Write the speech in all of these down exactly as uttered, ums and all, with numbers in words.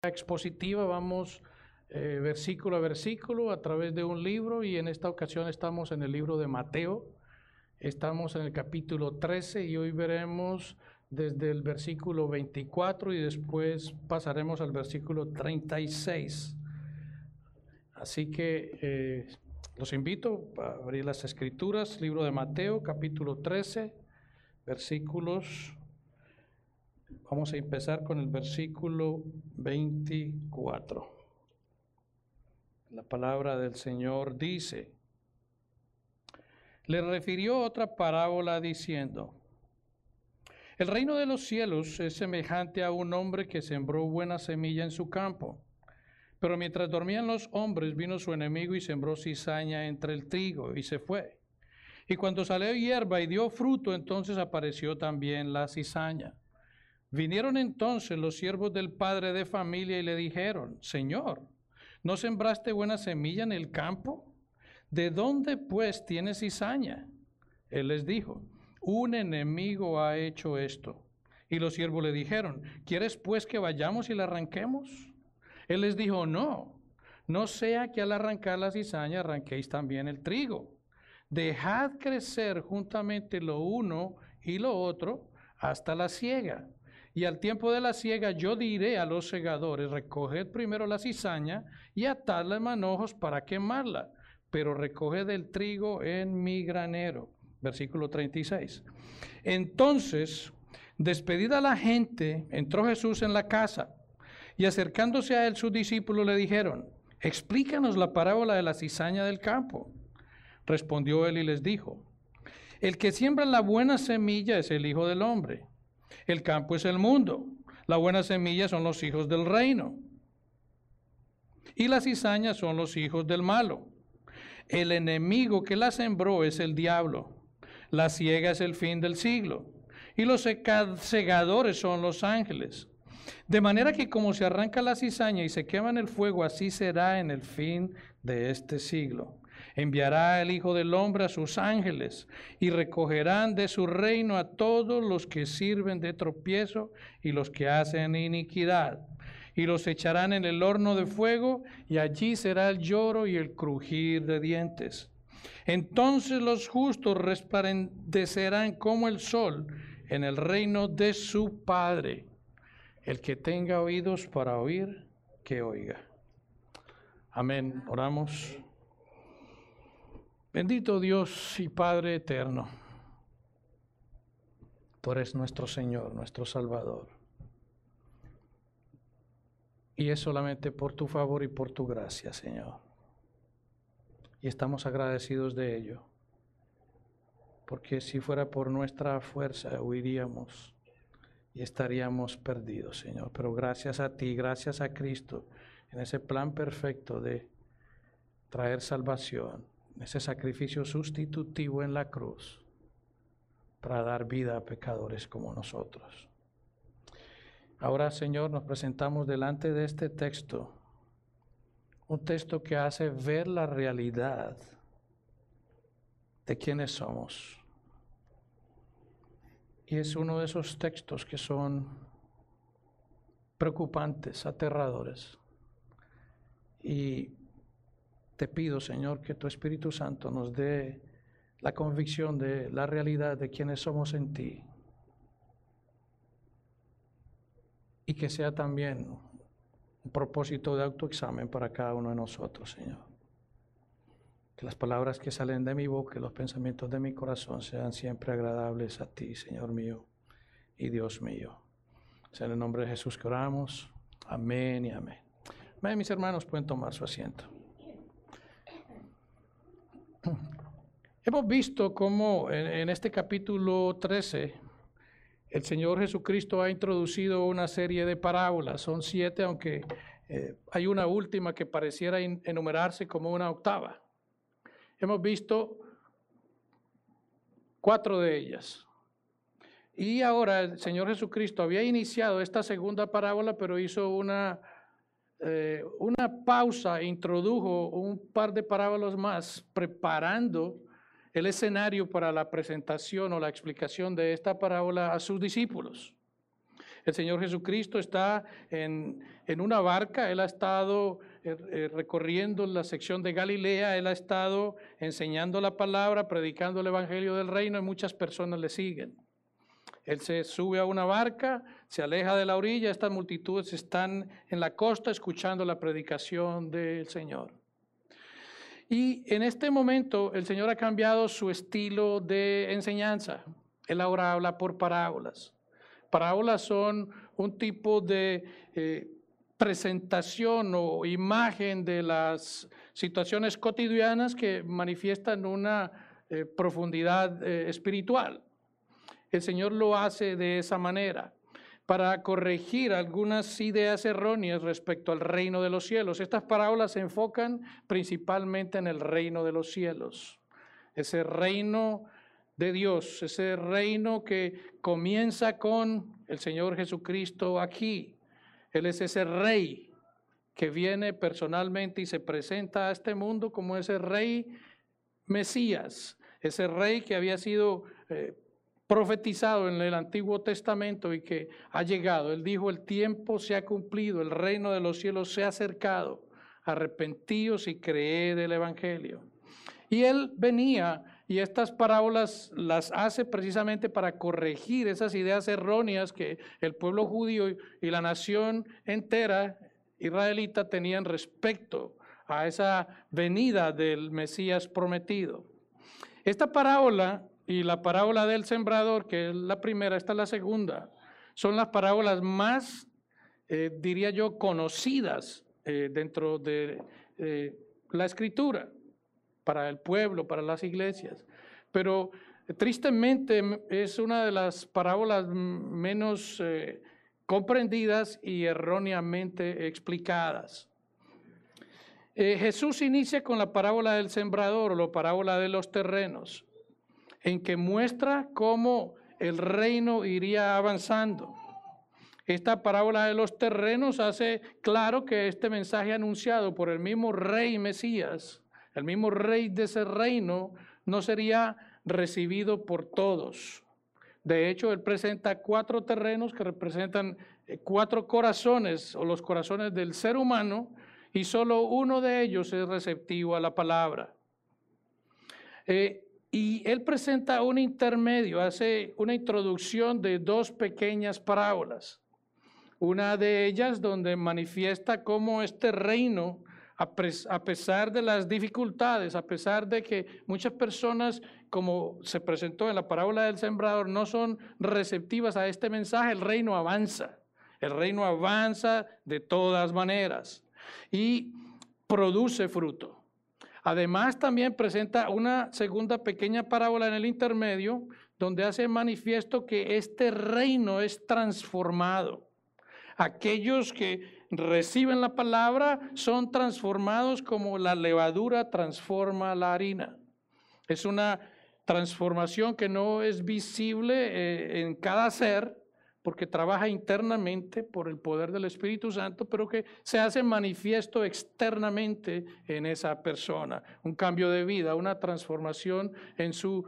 expositiva, vamos eh, versículo a versículo a través de un libro, y en esta ocasión estamos en el libro de Mateo. Estamos en el capítulo trece y hoy veremos desde el versículo veinticuatro y después pasaremos al versículo treinta y seis. Así que eh, los invito a abrir las escrituras, libro de Mateo, capítulo trece, versículos. Vamos a empezar con el versículo veinticuatro. La palabra del Señor dice: le refirió otra parábola diciendo: el reino de los cielos es semejante a un hombre que sembró buena semilla en su campo. Pero mientras dormían los hombres, vino su enemigo y sembró cizaña entre el trigo y se fue. Y cuando salió hierba y dio fruto, entonces apareció también la cizaña. Vinieron entonces los siervos del padre de familia y le dijeron: Señor, ¿no sembraste buena semilla en el campo? ¿De dónde pues tienes cizaña? Él les dijo: un enemigo ha hecho esto. Y los siervos le dijeron: ¿quieres pues que vayamos y la arranquemos? Él les dijo: no, no sea que al arrancar la cizaña arranquéis también el trigo. Dejad crecer juntamente lo uno y lo otro hasta la siega. Y al tiempo de la siega yo diré a los segadores: recoged primero la cizaña y atadla en manojos para quemarla, pero recoged el trigo en mi granero. Versículo treinta y seis. Entonces, despedida la gente, entró Jesús en la casa, y acercándose a él sus discípulos le dijeron: explícanos la parábola de la cizaña del campo. Respondió él y les dijo: el que siembra la buena semilla es el Hijo del Hombre. El campo es el mundo. La buena semilla son los hijos del reino. Y las cizañas son los hijos del malo. El enemigo que la sembró es el diablo. La siega es el fin del siglo. Y los segadores son los ángeles. De manera que como se arranca la cizaña y se quema en el fuego, así será en el fin de este siglo. Enviará el Hijo del Hombre a sus ángeles, y recogerán de su reino a todos los que sirven de tropiezo y los que hacen iniquidad, y los echarán en el horno de fuego, y allí será el lloro y el crujir de dientes. Entonces los justos resplandecerán como el sol en el reino de su Padre. El que tenga oídos para oír, que oiga. Amén. Oramos. Bendito Dios y Padre eterno, tú eres nuestro Señor, nuestro Salvador. Y es solamente por tu favor y por tu gracia, Señor. Y estamos agradecidos de ello. Porque si fuera por nuestra fuerza, huiríamos y estaríamos perdidos, Señor. Pero gracias a ti, gracias a Cristo, en ese plan perfecto de traer salvación, ese sacrificio sustitutivo en la cruz para dar vida a pecadores como nosotros. Ahora, Señor, nos presentamos delante de este texto, un texto que hace ver la realidad de quiénes somos. Y es uno de esos textos que son preocupantes, aterradores. Y te pido, Señor, que tu Espíritu Santo nos dé la convicción de la realidad de quienes somos en ti. Y que sea también un propósito de autoexamen para cada uno de nosotros, Señor. Que las palabras que salen de mi boca y los pensamientos de mi corazón sean siempre agradables a ti, Señor mío y Dios mío. Es en el nombre de Jesús que oramos. Amén y amén. Amén, mis hermanos, pueden tomar su asiento. Hemos visto cómo en, en este capítulo trece el Señor Jesucristo ha introducido una serie de parábolas. Son siete, aunque eh, hay una última que pareciera enumerarse como una octava. Hemos visto cuatro de ellas. Y ahora el Señor Jesucristo había iniciado esta segunda parábola, pero hizo una, eh, una pausa, introdujo un par de parábolas más, preparando el escenario para la presentación o la explicación de esta parábola a sus discípulos. El Señor Jesucristo está en, en una barca, Él ha estado eh, eh, recorriendo la sección de Galilea, Él ha estado enseñando la palabra, predicando el Evangelio del Reino y muchas personas le siguen. Él se sube a una barca, se aleja de la orilla, estas multitudes están en la costa escuchando la predicación del Señor. Y en este momento el Señor ha cambiado su estilo de enseñanza. Él ahora habla por parábolas. Parábolas son un tipo de eh, presentación o imagen de las situaciones cotidianas que manifiestan una eh, profundidad eh, espiritual. El Señor lo hace de esa manera para corregir algunas ideas erróneas respecto al reino de los cielos. Estas parábolas se enfocan principalmente en el reino de los cielos, ese reino de Dios, ese reino que comienza con el Señor Jesucristo aquí. Él es ese rey que viene personalmente y se presenta a este mundo como ese rey Mesías, ese rey que había sido eh, profetizado en el Antiguo Testamento y que ha llegado. Él dijo: el tiempo se ha cumplido, el reino de los cielos se ha acercado, arrepentíos y creed el Evangelio. Y él venía, y estas parábolas las hace precisamente para corregir esas ideas erróneas que el pueblo judío y la nación entera israelita tenían respecto a esa venida del Mesías prometido. Esta parábola y la parábola del sembrador, que es la primera, esta es la segunda, son las parábolas más, eh, diría yo, conocidas eh, dentro de eh, la Escritura, para el pueblo, para las iglesias. Pero eh, tristemente es una de las parábolas menos eh, comprendidas y erróneamente explicadas. Eh, Jesús inicia con la parábola del sembrador o la parábola de los terrenos, en que muestra cómo el reino iría avanzando. Esta parábola de los terrenos hace claro que este mensaje anunciado por el mismo rey Mesías, el mismo rey de ese reino, no sería recibido por todos. De hecho, él presenta cuatro terrenos que representan cuatro corazones o los corazones del ser humano, y solo uno de ellos es receptivo a la palabra. Eh, Y él presenta un intermedio, hace una introducción de dos pequeñas parábolas. Una de ellas donde manifiesta cómo este reino, a pesar de las dificultades, a pesar de que muchas personas, como se presentó en la parábola del sembrador, no son receptivas a este mensaje, el reino avanza. El reino avanza de todas maneras y produce fruto. Además, también presenta una segunda pequeña parábola en el intermedio, donde hace manifiesto que este reino es transformado. Aquellos que reciben la palabra son transformados como la levadura transforma la harina. Es una transformación que no es visible eh, en cada ser, porque trabaja internamente por el poder del Espíritu Santo, pero que se hace manifiesto externamente en esa persona. Un cambio de vida, una transformación en su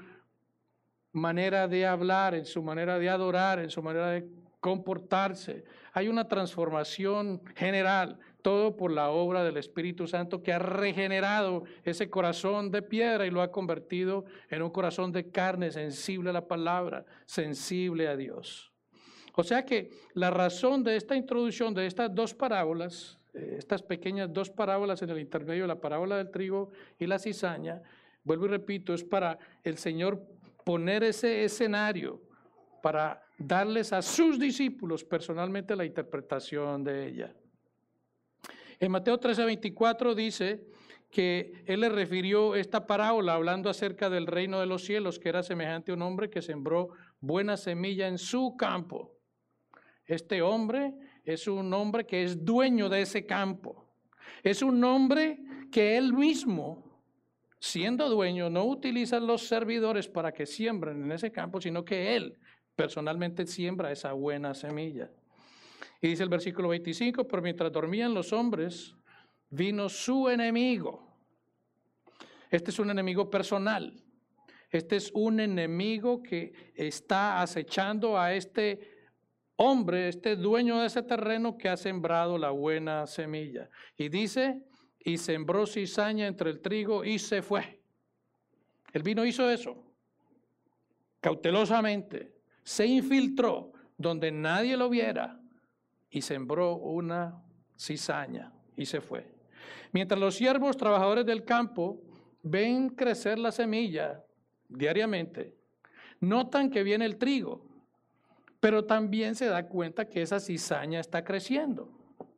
manera de hablar, en su manera de adorar, en su manera de comportarse. Hay una transformación general, todo por la obra del Espíritu Santo que ha regenerado ese corazón de piedra y lo ha convertido en un corazón de carne, sensible a la palabra, sensible a Dios. O sea que la razón de esta introducción de estas dos parábolas, eh, estas pequeñas dos parábolas en el intermedio de la parábola del trigo y la cizaña, vuelvo y repito, es para el Señor poner ese escenario para darles a sus discípulos personalmente la interpretación de ella. En Mateo trece veinticuatro dice que él le refirió esta parábola hablando acerca del reino de los cielos, que era semejante a un hombre que sembró buena semilla en su campo. Este hombre es un hombre que es dueño de ese campo. Es un hombre que él mismo, siendo dueño, no utiliza los servidores para que siembren en ese campo, sino que él personalmente siembra esa buena semilla. Y dice el versículo veinticinco, pero mientras dormían los hombres, vino su enemigo. Este es un enemigo personal. Este es un enemigo que está acechando a este hombre, este dueño de ese terreno que ha sembrado la buena semilla. Y dice, y sembró cizaña entre el trigo y se fue. El vino hizo eso, cautelosamente, se infiltró donde nadie lo viera y sembró una cizaña y se fue. Mientras los siervos trabajadores del campo ven crecer la semilla diariamente, notan que viene el trigo, pero también se da cuenta que esa cizaña está creciendo.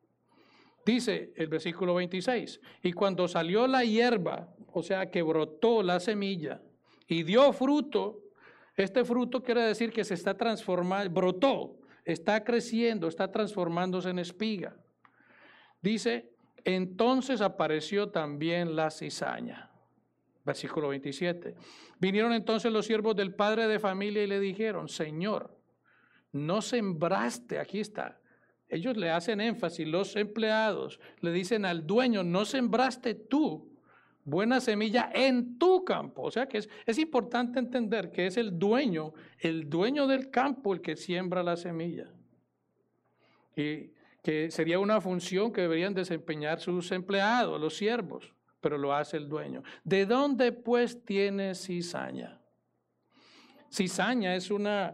Dice el versículo veintiséis, y cuando salió la hierba, o sea que brotó la semilla y dio fruto, este fruto quiere decir que se está transformando, brotó, está creciendo, está transformándose en espiga. Dice, entonces apareció también la cizaña. Versículo veintisiete. Vinieron entonces los siervos del padre de familia y le dijeron, Señor, no sembraste, aquí está. Ellos le hacen énfasis, los empleados le dicen al dueño, no sembraste tú buena semilla en tu campo. O sea que es, es importante entender que es el dueño, el dueño del campo el que siembra la semilla. Y que sería una función que deberían desempeñar sus empleados, los siervos, pero lo hace el dueño. ¿De dónde pues tiene cizaña? Cizaña es una,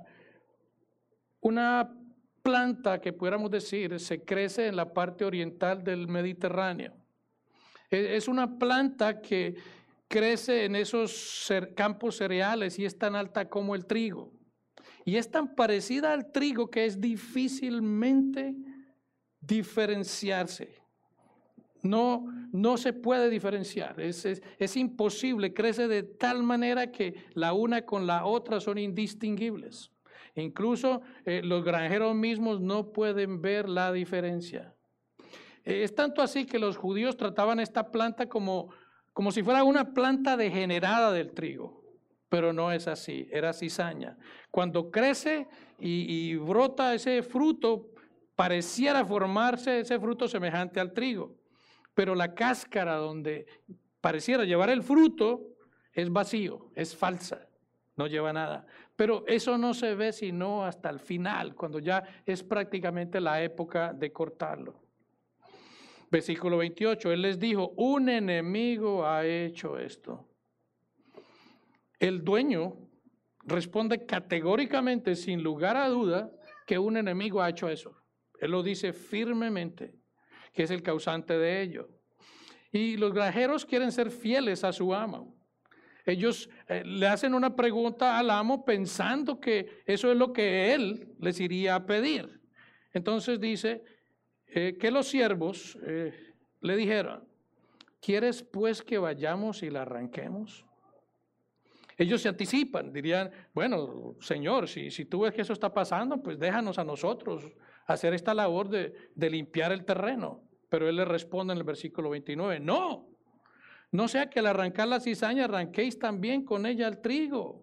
una planta que pudiéramos decir se crece en la parte oriental del Mediterráneo. Es una planta que crece en esos campos cereales y es tan alta como el trigo. Y es tan parecida al trigo que es difícilmente diferenciarse. No, no se puede diferenciar, es, es, es imposible, crece de tal manera que la una con la otra son indistinguibles. Incluso eh, los granjeros mismos no pueden ver la diferencia. Eh, es tanto así que los judíos trataban esta planta como, como si fuera una planta degenerada del trigo, pero no es así, era cizaña. Cuando crece y, y brota ese fruto, pareciera formarse ese fruto semejante al trigo. Pero la cáscara donde pareciera llevar el fruto es vacío, es falsa, no lleva nada. Pero eso no se ve sino hasta el final, cuando ya es prácticamente la época de cortarlo. Versículo veintiocho, él les dijo, un enemigo ha hecho esto. El dueño responde categóricamente, sin lugar a duda, que un enemigo ha hecho eso. Él lo dice firmemente, que es el causante de ello. Y los granjeros quieren ser fieles a su amo. Ellos eh, le hacen una pregunta al amo pensando que eso es lo que él les iría a pedir. Entonces dice eh, que los siervos eh, le dijeron, ¿quieres pues que vayamos y la arranquemos? Ellos se anticipan, dirían, bueno, Señor, si, si tú ves que eso está pasando, pues déjanos a nosotros hacer esta labor de, de limpiar el terreno. Pero él le responde en el versículo veintinueve, no, no sea que al arrancar la cizaña arranquéis también con ella el trigo.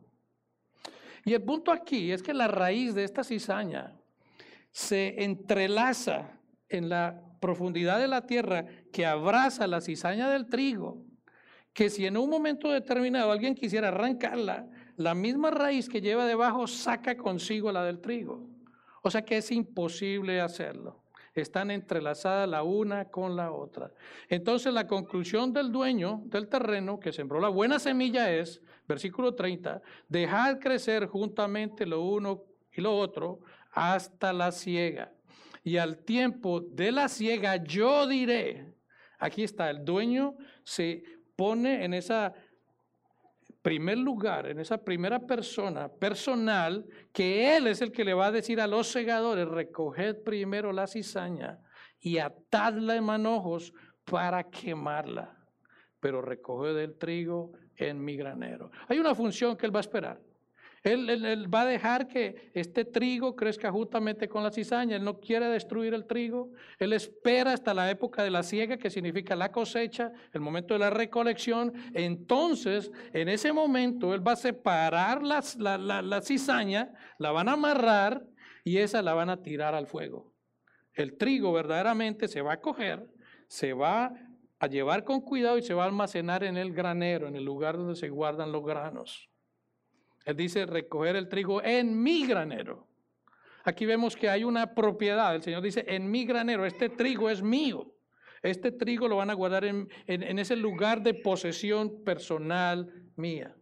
Y el punto aquí es que la raíz de esta cizaña se entrelaza en la profundidad de la tierra que abraza la cizaña del trigo, que si en un momento determinado alguien quisiera arrancarla, la misma raíz que lleva debajo saca consigo la del trigo. O sea que es imposible hacerlo. Están entrelazadas la una con la otra. Entonces la conclusión del dueño del terreno que sembró la buena semilla es, versículo treinta, dejar crecer juntamente lo uno y lo otro hasta la siega. Y al tiempo de la siega yo diré, aquí está, el dueño se pone en esa primer lugar, en esa primera persona personal, que él es el que le va a decir a los segadores, recoged primero la cizaña y atadla en manojos para quemarla, pero recoged el trigo en mi granero. Hay una función que él va a esperar. Él, él, él va a dejar que este trigo crezca juntamente con la cizaña. Él no quiere destruir el trigo. Él espera hasta la época de la siega, que significa la cosecha, el momento de la recolección. Entonces, en ese momento, él va a separar la, la, la, la cizaña, la van a amarrar y esa la van a tirar al fuego. El trigo verdaderamente se va a coger, se va a llevar con cuidado y se va a almacenar en el granero, en el lugar donde se guardan los granos. Él dice recoger el trigo en mi granero. Aquí vemos que hay una propiedad. El Señor dice, en mi granero, este trigo es mío. Este trigo lo van a guardar en, en, en ese lugar de posesión personal mía.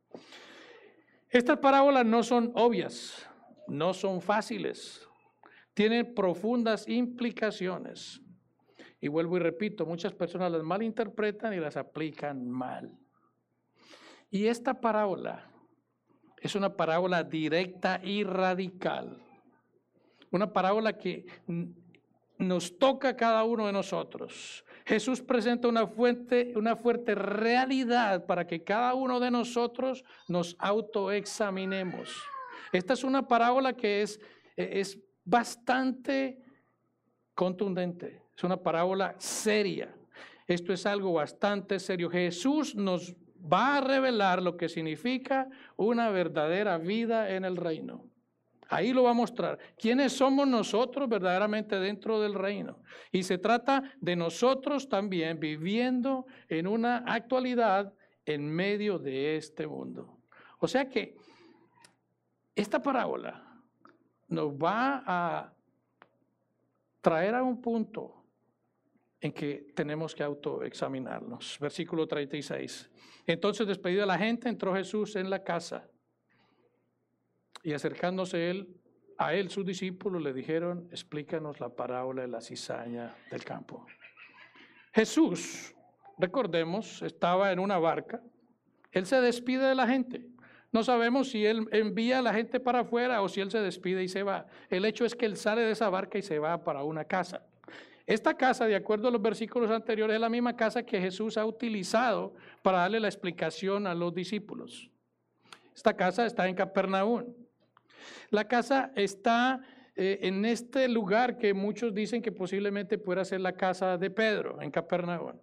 Estas parábolas no son obvias, no son fáciles, tienen profundas implicaciones. Y vuelvo y repito, muchas personas las malinterpretan y las aplican mal. Y esta parábola es una parábola directa y radical. Una parábola que nos toca a cada uno de nosotros. Jesús presenta una fuerte, una fuerte realidad para que cada uno de nosotros nos autoexaminemos. Esta es una parábola que es, es bastante contundente. Es una parábola seria. Esto es algo bastante serio. Jesús nos va a revelar lo que significa una verdadera vida en el reino. Ahí lo va a mostrar. ¿Quiénes somos nosotros verdaderamente dentro del reino? Y se trata de nosotros también viviendo en una actualidad en medio de este mundo. O sea que esta parábola nos va a traer a un punto en que tenemos que autoexaminarnos. Versículo treinta y seis. Entonces, despedida la gente, entró Jesús en la casa. Y acercándose él, a él sus discípulos le dijeron, explícanos la parábola de la cizaña del campo. Jesús, recordemos, estaba en una barca. Él se despide de la gente. No sabemos si él envía a la gente para afuera o si él se despide y se va. El hecho es que él sale de esa barca y se va para una casa. Esta casa, de acuerdo a los versículos anteriores, es la misma casa que Jesús ha utilizado para darle la explicación a los discípulos. Esta casa está en Capernaum. La casa está eh, en este lugar que muchos dicen que posiblemente pueda ser la casa de Pedro, en Capernaum.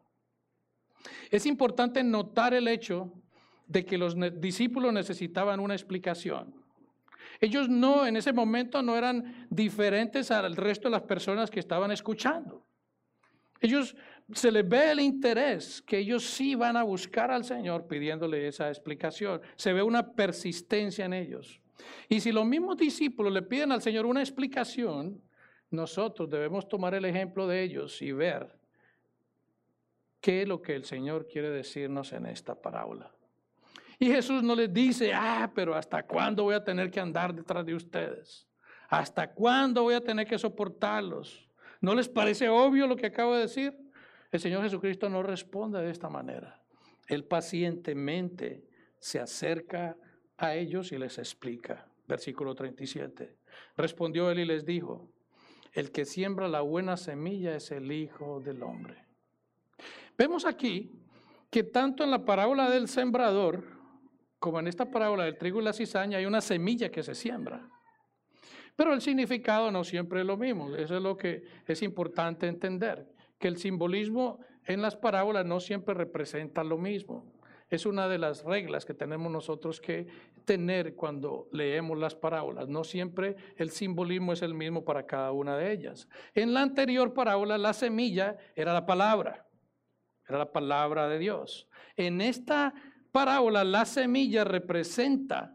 Es importante notar el hecho de que los discípulos necesitaban una explicación. Ellos no, en ese momento no eran diferentes al resto de las personas que estaban escuchando. Ellos, se les ve el interés que ellos sí van a buscar al Señor pidiéndole esa explicación. Se ve una persistencia en ellos. Y si los mismos discípulos le piden al Señor una explicación, nosotros debemos tomar el ejemplo de ellos y ver qué es lo que el Señor quiere decirnos en esta parábola. Y Jesús no les dice, ah, pero ¿hasta cuándo voy a tener que andar detrás de ustedes? ¿Hasta cuándo voy a tener que soportarlos? ¿No les parece obvio lo que acabo de decir? El Señor Jesucristo no responde de esta manera. Él pacientemente se acerca a ellos y les explica. Versículo treinta y siete. Respondió él y les dijo, el que siembra la buena semilla es el Hijo del Hombre. Vemos aquí que tanto en la parábola del sembrador como en esta parábola del trigo y la cizaña hay una semilla que se siembra. Pero el significado no siempre es lo mismo. Eso es lo que es importante entender, que el simbolismo en las parábolas no siempre representa lo mismo. Es una de las reglas que tenemos nosotros que tener cuando leemos las parábolas. No siempre el simbolismo es el mismo para cada una de ellas. En la anterior parábola, la semilla era la palabra, era la palabra de Dios. En esta parábola, la semilla representa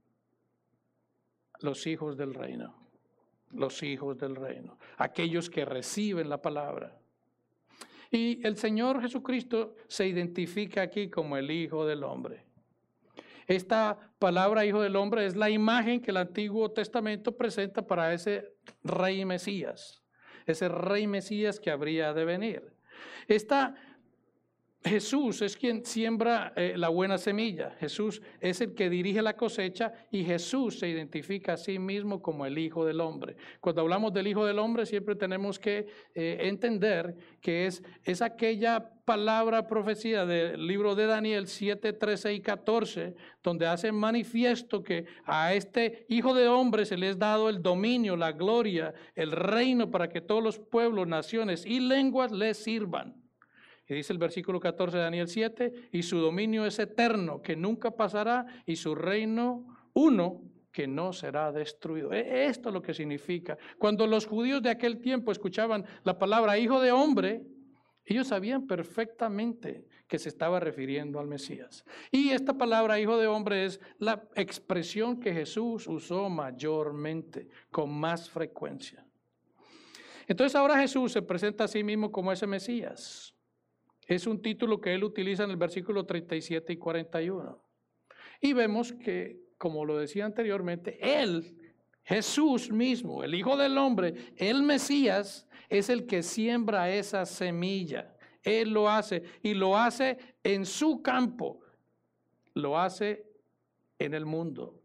los hijos del reino, los hijos del reino, aquellos que reciben la palabra. Y el Señor Jesucristo se identifica aquí como el Hijo del Hombre. Esta palabra Hijo del Hombre es la imagen que el Antiguo Testamento presenta para ese Rey Mesías, ese Rey Mesías que habría de venir. Esta Jesús es quien siembra eh, la buena semilla. Jesús es el que dirige la cosecha y Jesús se identifica a sí mismo como el Hijo del Hombre. Cuando hablamos del Hijo del Hombre siempre tenemos que eh, entender que es, es aquella palabra profecía del libro de Daniel siete, trece y catorce, donde hace manifiesto que a este Hijo de Hombre se le es dado el dominio, la gloria, el reino para que todos los pueblos, naciones y lenguas le sirvan. Y dice el versículo catorce de Daniel siete, y su dominio es eterno, que nunca pasará, y su reino uno, que no será destruido. Esto es lo que significa. Cuando los judíos de aquel tiempo escuchaban la palabra Hijo de Hombre, Ellos sabían perfectamente que se estaba refiriendo al Mesías. Y esta palabra hijo de hombre es la expresión que Jesús usó mayormente, con más frecuencia. Entonces ahora Jesús se presenta a sí mismo como ese Mesías. Es un título que él utiliza en el versículo treinta y siete y cuarenta y uno. Y vemos que, como lo decía anteriormente, él, Jesús mismo, el Hijo del Hombre, el Mesías, es el que siembra esa semilla. Él lo hace y lo hace en su campo, lo hace en el mundo.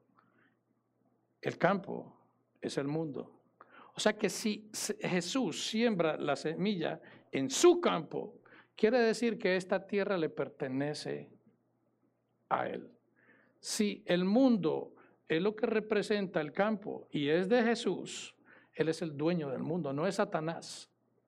El campo es el mundo. O sea que si Jesús siembra la semilla en su campo, quiere decir que esta tierra le pertenece a él. Si el mundo es lo que representa el campo y es de Jesús, él es el dueño del mundo, no es Satanás.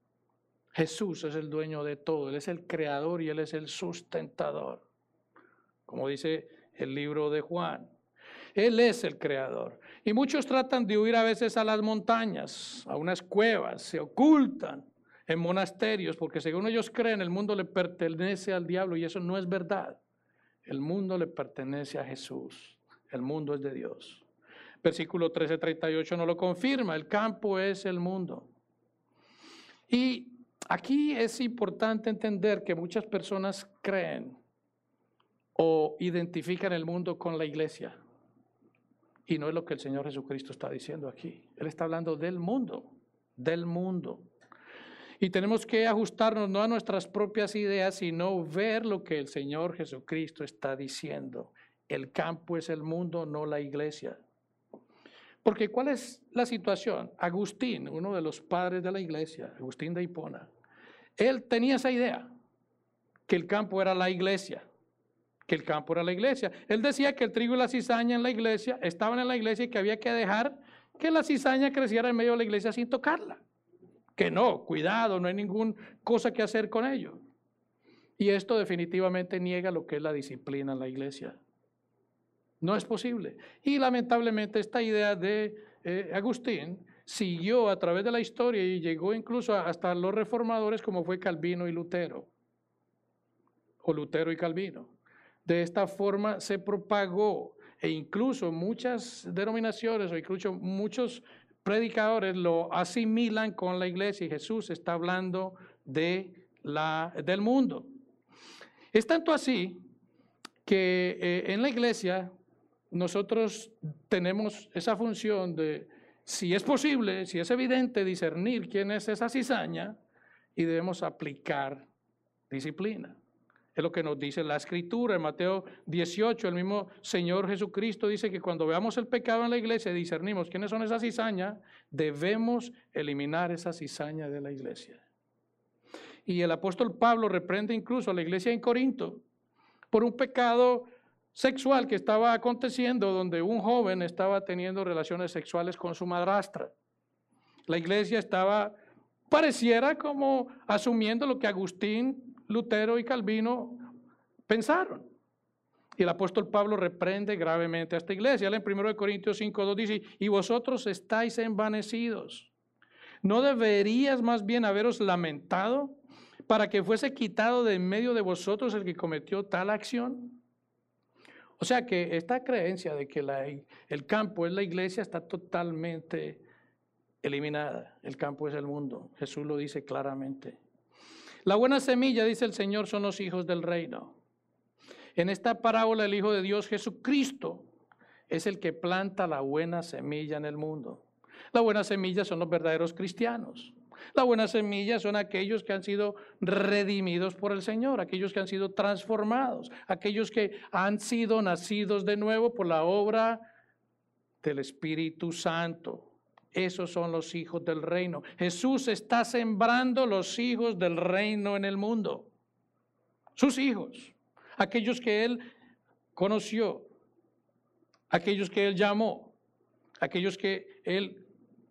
Jesús es el dueño de todo, él es el creador y él es el sustentador. Como dice el libro de Juan, él es el creador. Y muchos tratan de huir a veces a las montañas, a unas cuevas, se ocultan en monasterios, porque según ellos creen el mundo le pertenece al diablo y eso no es verdad. El mundo le pertenece a Jesús, el mundo es de Dios. Versículo trece, treinta y ocho nos lo confirma, el campo es el mundo. Y aquí es importante entender que muchas personas creen o identifican el mundo con la iglesia. Y no es lo que el Señor Jesucristo está diciendo aquí. Él está hablando del mundo, del mundo. Y tenemos que ajustarnos no a nuestras propias ideas, sino ver lo que el Señor Jesucristo está diciendo. El campo es el mundo, no la iglesia. Porque ¿cuál es la situación? Agustín, uno de los padres de la iglesia, Agustín de Hipona, él tenía esa idea, que el campo era la iglesia, que el campo era la iglesia. Él decía que el trigo y la cizaña en la iglesia estaban en la iglesia y que había que dejar que la cizaña creciera en medio de la iglesia sin tocarla. Que no, cuidado, no hay ninguna cosa que hacer con ello. Y esto definitivamente niega lo que es la disciplina en la iglesia. No es posible. Y lamentablemente esta idea de eh, Agustín siguió a través de la historia y llegó incluso hasta los reformadores como fue Calvino y Lutero. O Lutero y Calvino. De esta forma se propagó e incluso muchas denominaciones o incluso muchos predicadores lo asimilan con la iglesia y Jesús está hablando de la, del mundo. Es tanto así que eh, en la iglesia nosotros tenemos esa función de, si es posible, si es evidente, discernir quién es esa cizaña y debemos aplicar disciplina. Es lo que nos dice la Escritura en Mateo dieciocho, el mismo Señor Jesucristo dice que cuando veamos el pecado en la iglesia y discernimos quiénes son esas cizañas, debemos eliminar esa cizaña de la iglesia. Y el apóstol Pablo reprende incluso a la iglesia en Corinto por un pecado sexual que estaba aconteciendo donde un joven estaba teniendo relaciones sexuales con su madrastra. La iglesia estaba, pareciera como asumiendo lo que Agustín, Lutero y Calvino pensaron. Y el apóstol Pablo reprende gravemente a esta iglesia. Él en primero Corintios cinco, dos dice, y vosotros estáis envanecidos. ¿No deberías más bien haberos lamentado para que fuese quitado de en medio de vosotros el que cometió tal acción? O sea que esta creencia de que la, el campo es la iglesia está totalmente eliminada. El campo es el mundo. Jesús lo dice claramente. La buena semilla, dice el Señor, son los hijos del reino. En esta parábola el Hijo de Dios, Jesucristo, es el que planta la buena semilla en el mundo. La buena semilla son los verdaderos cristianos. La buena semilla son aquellos que han sido redimidos por el Señor, aquellos que han sido transformados, aquellos que han sido nacidos de nuevo por la obra del Espíritu Santo. Esos son los hijos del reino. Jesús está sembrando los hijos del reino en el mundo. Sus hijos, aquellos que Él conoció, aquellos que Él llamó, aquellos que Él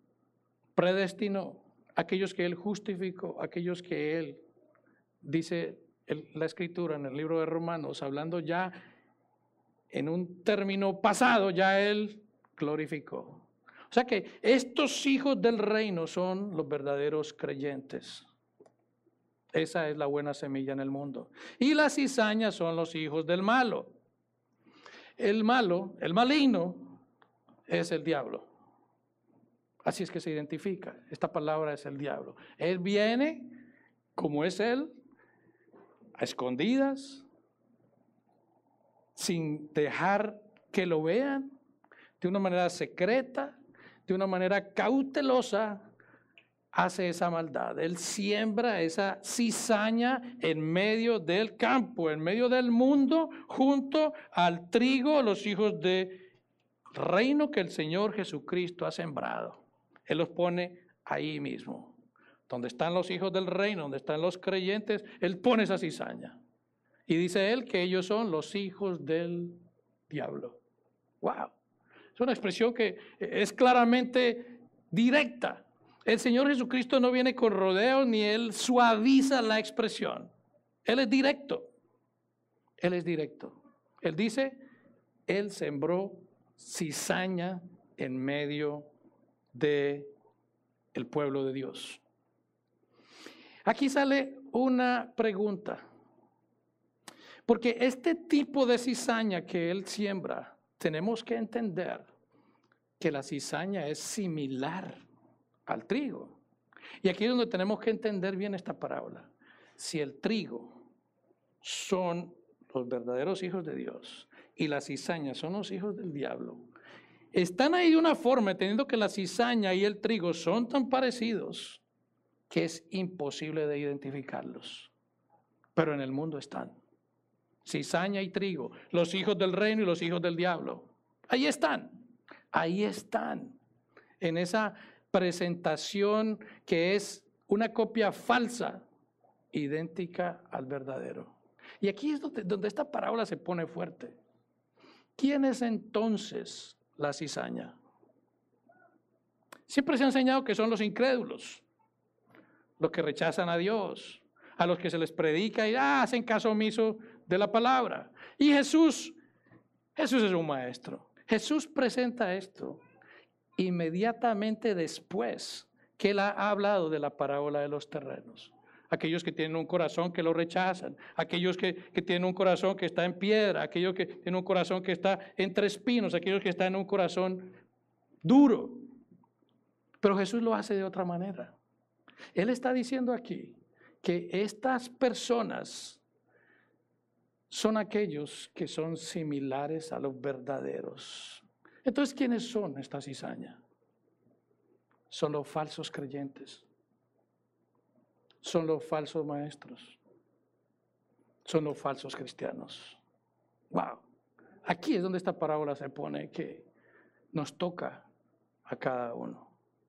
predestinó, aquellos que Él justificó, aquellos que Él, dice el, la Escritura en el libro de Romanos, hablando ya en un término pasado, ya Él glorificó. O sea que estos hijos del reino son los verdaderos creyentes. Esa es la buena semilla en el mundo. Y la cizaña son los hijos del malo. El malo, el maligno, es el diablo. Así es que se identifica. Esta palabra es el diablo. Él viene, como es él, a escondidas, sin dejar que lo vean, de una manera secreta, de una manera cautelosa, hace esa maldad. Él siembra esa cizaña en medio del campo, en medio del mundo, junto al trigo, los hijos del reino que el Señor Jesucristo ha sembrado. Él los pone ahí mismo. Donde están los hijos del reino, donde están los creyentes, Él pone esa cizaña. Y dice Él que ellos son los hijos del diablo. ¡Wow! Es una expresión que es claramente directa. El Señor Jesucristo no viene con rodeos ni Él suaviza la expresión. Él es directo. Él es directo. Él dice, Él sembró cizaña en medio del pueblo de Dios. Aquí sale una pregunta. Porque este tipo de cizaña que Él siembra, tenemos que entender que la cizaña es similar al trigo. Y aquí es donde tenemos que entender bien esta parábola. Si el trigo son los verdaderos hijos de Dios y la cizaña son los hijos del diablo, están ahí de una forma, entendiendo que la cizaña y el trigo son tan parecidos que es imposible de identificarlos. Pero en el mundo están. Cizaña y trigo, los hijos del reino y los hijos del diablo. Ahí están, ahí están, en esa presentación que es una copia falsa, idéntica al verdadero. Y aquí es donde, donde esta parábola se pone fuerte. ¿Quién es entonces la cizaña? Siempre se ha enseñado que son los incrédulos, los que rechazan a Dios, a los que se les predica y ah, hacen caso omiso de la palabra. Y Jesús, Jesús es un maestro. Jesús presenta esto inmediatamente después que Él ha hablado de la parábola de los terrenos. Aquellos que tienen un corazón que lo rechazan, aquellos que, que tienen un corazón que está en piedra, aquellos que tienen un corazón que está entre espinos, aquellos que están en un corazón duro. Pero Jesús lo hace de otra manera. Él está diciendo aquí que estas personas son aquellos que son similares a los verdaderos. Entonces, ¿quiénes son esta cizaña? Son los falsos creyentes. Son los falsos maestros. Son los falsos cristianos. Wow. Aquí es donde esta parábola se pone que nos toca a cada uno.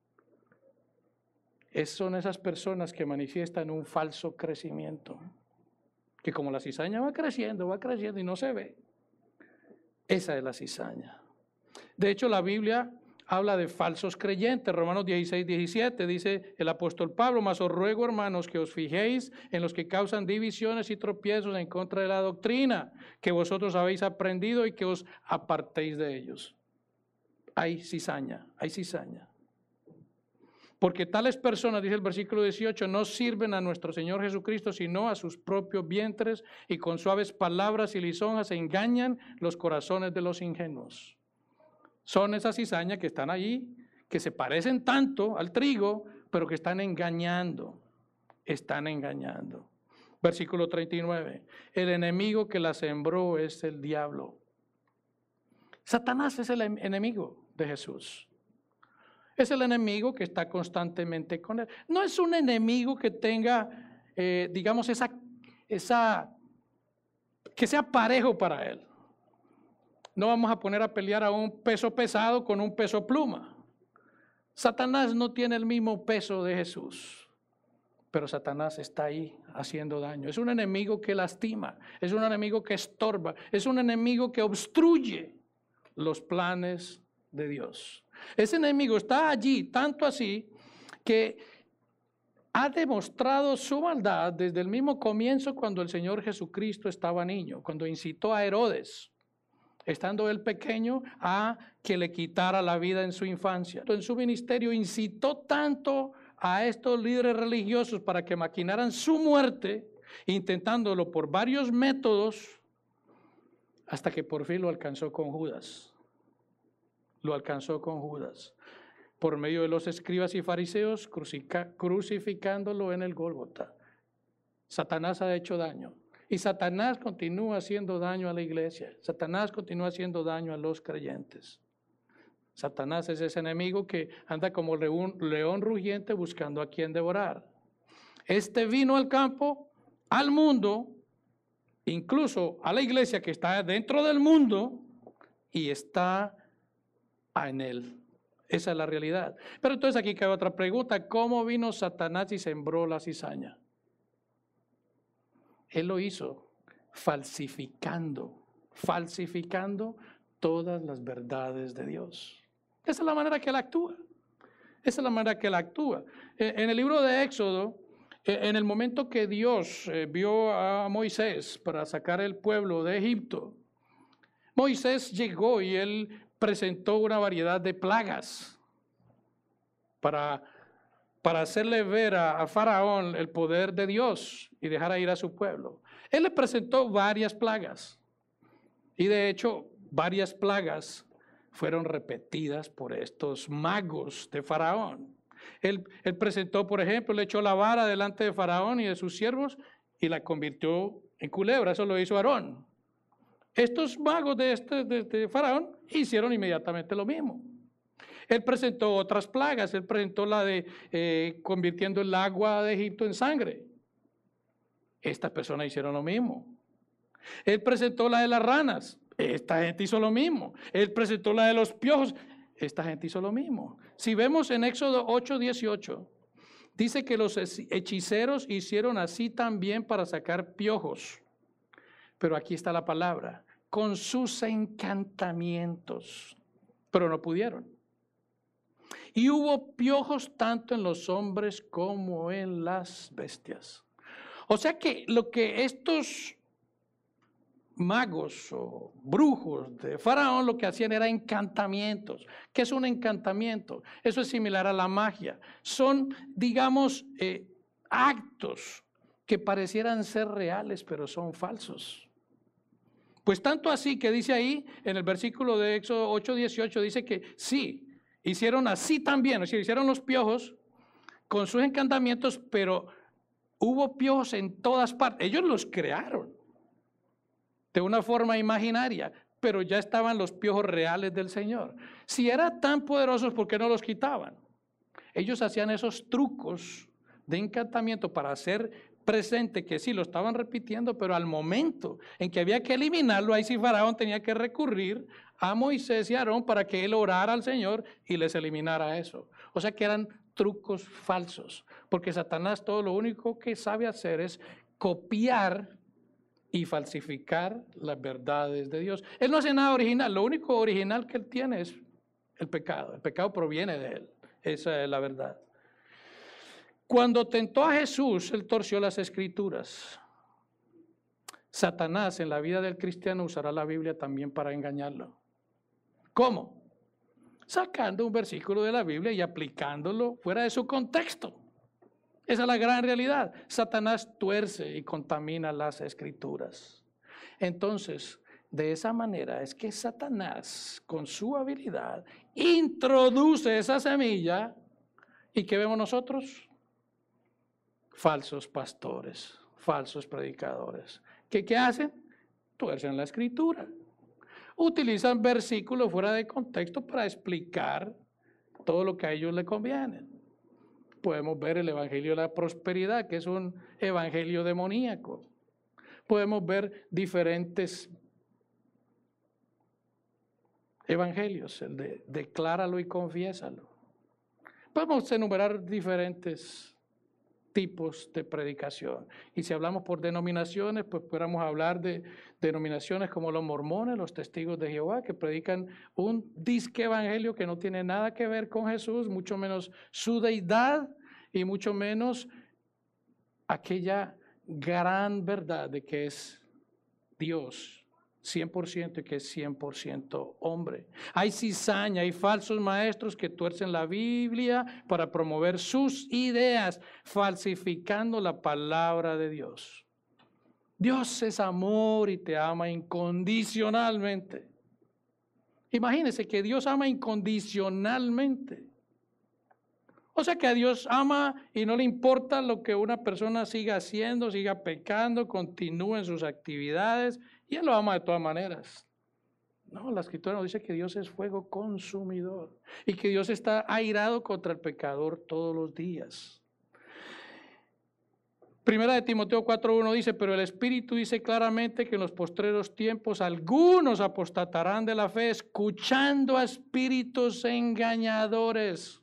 Es, son esas personas que manifiestan un falso crecimiento. Que como la cizaña va creciendo, va creciendo y no se ve. Esa es la cizaña. De hecho, la Biblia habla de falsos creyentes. Romanos dieciséis, diecisiete dice el apóstol Pablo, mas os ruego, hermanos, que os fijéis en los que causan divisiones y tropiezos en contra de la doctrina, que vosotros habéis aprendido y que os apartéis de ellos. Hay cizaña, hay cizaña. Porque tales personas, dice el versículo dieciocho, no sirven a nuestro Señor Jesucristo, sino a sus propios vientres, y con suaves palabras y lisonjas engañan los corazones de los ingenuos. Son esas cizañas que están allí, que se parecen tanto al trigo, pero que están engañando, están engañando. Versículo treinta y nueve, el enemigo que la sembró es el diablo. Satanás es el enemigo de Jesús. Es el enemigo que está constantemente con él. No es un enemigo que tenga, eh, digamos, esa, esa, que sea parejo para él. No vamos a poner a pelear a un peso pesado con un peso pluma. Satanás no tiene el mismo peso de Jesús, pero Satanás está ahí haciendo daño. Es un enemigo que lastima, es un enemigo que estorba, es un enemigo que obstruye los planes de Dios. Ese enemigo está allí, tanto así que ha demostrado su maldad desde el mismo comienzo cuando el Señor Jesucristo estaba niño, cuando incitó a Herodes, estando él pequeño, a que le quitara la vida en su infancia. En su ministerio incitó tanto a estos líderes religiosos para que maquinaran su muerte, intentándolo por varios métodos, hasta que por fin lo alcanzó con Judas. Lo alcanzó con Judas, por medio de los escribas y fariseos, crucificándolo en el Gólgota. Satanás ha hecho daño. Y Satanás continúa haciendo daño a la iglesia. Satanás continúa haciendo daño a los creyentes. Satanás es ese enemigo que anda como león, león rugiente buscando a quien devorar. Este vino al campo, al mundo, incluso a la iglesia que está dentro del mundo y está en él. Esa es la realidad. Pero entonces aquí cabe otra pregunta. ¿Cómo vino Satanás y sembró la cizaña? Él lo hizo falsificando, falsificando todas las verdades de Dios. Esa es la manera que él actúa. Esa es la manera que él actúa. En el libro de Éxodo, en el momento que Dios vio a Moisés para sacar el pueblo de Egipto, Moisés llegó y él presentó una variedad de plagas para, para hacerle ver a, a Faraón el poder de Dios y dejar ir a su pueblo. Él le presentó varias plagas y de hecho varias plagas fueron repetidas por estos magos de Faraón. Él, él presentó, por ejemplo, le echó la vara delante de Faraón y de sus siervos y la convirtió en culebra. Eso lo hizo Aarón. Estos magos de, este, de, de Faraón hicieron inmediatamente lo mismo. Él presentó otras plagas. Él presentó la de eh, convirtiendo el agua de Egipto en sangre. Estas personas hicieron lo mismo. Él presentó la de las ranas. Esta gente hizo lo mismo. Él presentó la de los piojos. Esta gente hizo lo mismo. Si vemos en Éxodo ocho dieciocho, dice que los hechiceros hicieron así también para sacar piojos. Pero aquí está la palabra, con sus encantamientos, pero no pudieron. Y hubo piojos tanto en los hombres como en las bestias. O sea que lo que estos magos o brujos de Faraón lo que hacían era encantamientos. ¿Qué es un encantamiento? Eso es similar a la magia. Son, digamos, eh, actos que parecieran ser reales, pero son falsos. Pues tanto así que dice ahí en el versículo de Éxodo ocho dieciocho, dice que sí, hicieron así también, o sea, hicieron los piojos con sus encantamientos, pero hubo piojos en todas partes. Ellos los crearon de una forma imaginaria, pero ya estaban los piojos reales del Señor. Si eran tan poderosos, ¿por qué no los quitaban? Ellos hacían esos trucos de encantamiento para hacer presente que sí, lo estaban repitiendo, pero al momento en que había que eliminarlo, ahí sí Faraón tenía que recurrir a Moisés y a Aarón para que él orara al Señor y les eliminara eso. O sea que eran trucos falsos, porque Satanás todo lo único que sabe hacer es copiar y falsificar las verdades de Dios. Él no hace nada original, lo único original que él tiene es el pecado. El pecado proviene de él, esa es la verdad. Cuando tentó a Jesús, él torció las escrituras. Satanás en la vida del cristiano usará la Biblia también para engañarlo. ¿Cómo? Sacando un versículo de la Biblia y aplicándolo fuera de su contexto. Esa es la gran realidad. Satanás tuerce y contamina las escrituras. Entonces, de esa manera es que Satanás, con su habilidad, introduce esa semilla. ¿Y qué vemos nosotros? Falsos pastores, falsos predicadores. ¿Qué, qué hacen? Tuercen la escritura. Utilizan versículos fuera de contexto para explicar todo lo que a ellos les conviene. Podemos ver el evangelio de la prosperidad, que es un evangelio demoníaco. Podemos ver diferentes evangelios, el de decláralo y confiésalo. Podemos enumerar diferentes tipos de predicación. Y si hablamos por denominaciones, pues podríamos hablar de denominaciones como los mormones, los testigos de Jehová, que predican un disque evangelio que no tiene nada que ver con Jesús, mucho menos su deidad y mucho menos aquella gran verdad de que es Dios cien por ciento y que es cien por ciento hombre. Hay cizaña, hay falsos maestros que tuercen la Biblia para promover sus ideas, falsificando la palabra de Dios. Dios es amor y te ama incondicionalmente. Imagínense que Dios ama incondicionalmente. O sea que a Dios ama y no le importa lo que una persona siga haciendo, siga pecando, continúe en sus actividades, y Él lo ama de todas maneras. No, la Escritura nos dice que Dios es fuego consumidor y que Dios está airado contra el pecador todos los días. Primera de Timoteo cuatro uno dice, pero el Espíritu dice claramente que en los postreros tiempos algunos apostatarán de la fe, escuchando a espíritus engañadores